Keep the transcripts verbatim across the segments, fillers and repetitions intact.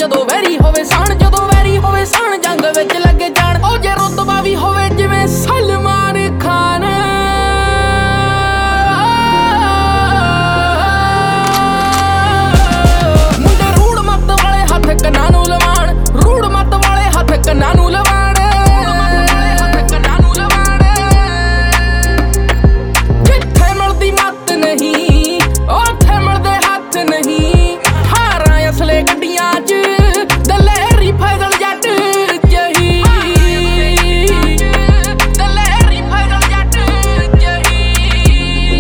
ਜਦੋਂ ਵੈਰੀ ਹੋਵੇ ਸਾਣ, ਜਦੋਂ ਵੈਰੀ ਹੋਵੇ ਸਾਣ ਜੰਗ ਵਿੱਚ ਲੱਗੇ ਜਾਣ। ਉਹ ਜੇ ਰੁਤਬਾ ਵੀ ਹੋਵੇ ਜਿਵੇਂ ਸਲਮਾਨ ਖਾਨ, ਮੁੰਡੇ ਰੂੜ ਮੱਤ ਵਾਲੇ ਹੱਥ ਕੰਨਾਂ ਨੂੰ ਲਵਾਣ, ਰੂੜ ਮੱਤ ਵਾਲੇ ਹੱਥ ਕੰਨਾਂ ਨੂੰ ਲਵਾਣ। ਜਿੱਥੇ ਮਿਲਦੀ ਮੱਤ ਨਹੀਂ ਉੱਥੇ ਮਿਲਦੇ ਹੱਥ ਨਹੀਂ, ਹਾਰਾਂ ਅਸਲੇ ਗੱਡੀਆਂ 'ਚ ਦਲੇਰੀ ਫੈਜ਼ਲ ਜੱਟ ਜਹੀ, ਦਲੇਰੀ ਫੈਜ਼ਲ ਜੱਟ ਜਹੀ।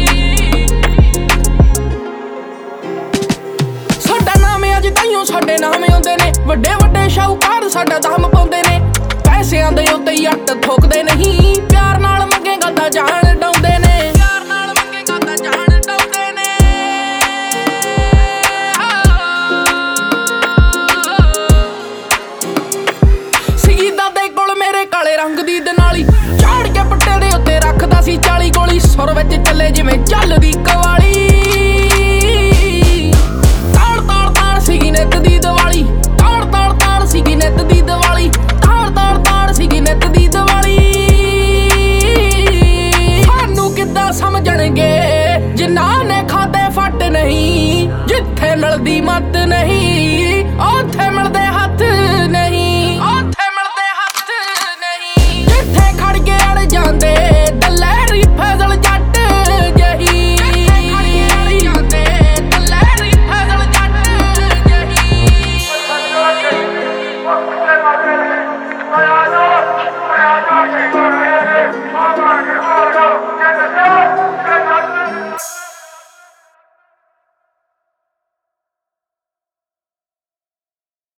ਸਾਡਾ ਨਾਮ ਅੱਜ ਤਾਈਓ ਸਾਡੇ ਨਾਮ ਆਉਂਦੇ ਨੇ, ਵੱਡੇ ਵੱਡੇ ਸ਼ਾਹੂਕਾਰ ਸਾਡਾ ਦਮ ਪਾਉਂਦੇ ਨੇ। ਪੈਸਿਆਂ ਦੇ ਉੱਤੇ ਹੀ ਅੱਟ ਠੋਕਦੇ ਨਹੀਂ, ਪਿਆਰ ਨਾਲ ਮੰਗੇਗਾ ਤਾਂ ਜਾਨ ਡਾਉਂਦੇ ਨੇ, ਪਿਆਰ ਨਾਲ ਮੰਗੇਗਾ ਤਾਂ ਜਾਨ ਡਾਉਂਦੇ ਨੇ। ਸੀਗੀ ਦਾਦੇ ਕੋਲ ਮੇਰੇ ਕਾਲੇ ਰੰਗ ਦੀ ਦਨਾਲੀ, ਝਾੜ ਕੇ ਪੱਟੇ ਦੇ ਉੱਤੇ ਰੱਖਦਾ ਸੀ ਚਾਲੀ ਗੋਲੀ, ਸੁਰ ਵਿੱਚ ਚੱਲੇ ਜਿਵੇਂ ਚੱਲਦੀ ਕਵਾਲੀ। ਤਾੜ ਤਾੜ ਤਾੜ ਸੀਗੀ ਨਿੱਤ ਦੀ ਦੀਵਾਲੀ, ਤਾੜ ਤਾੜ ਤਾੜ ਸੀਗੀ ਨਿੱਤ ਦੀ ਦੀਵਾਲੀ, ਤਾੜ ਤਾੜ ਤਾੜ ਸੀਗੀ ਨਿੱਤ ਦੀ ਦੀਵਾਲੀ। ਸਾਨੂੰ ਕਿੱਦਾਂ ਸਮਝਣਗੇ ਜਿਨ੍ਹਾਂ ਨੇ ਖਾਦੇ ਫੱਟ ਨਹੀਂ, ਜਿੱਥੇ ਮਿਲਦੀ ਮੱਤ ਨਹੀਂ ਉੱਥੇ ਮਿਲਦੇ ਹੱਥ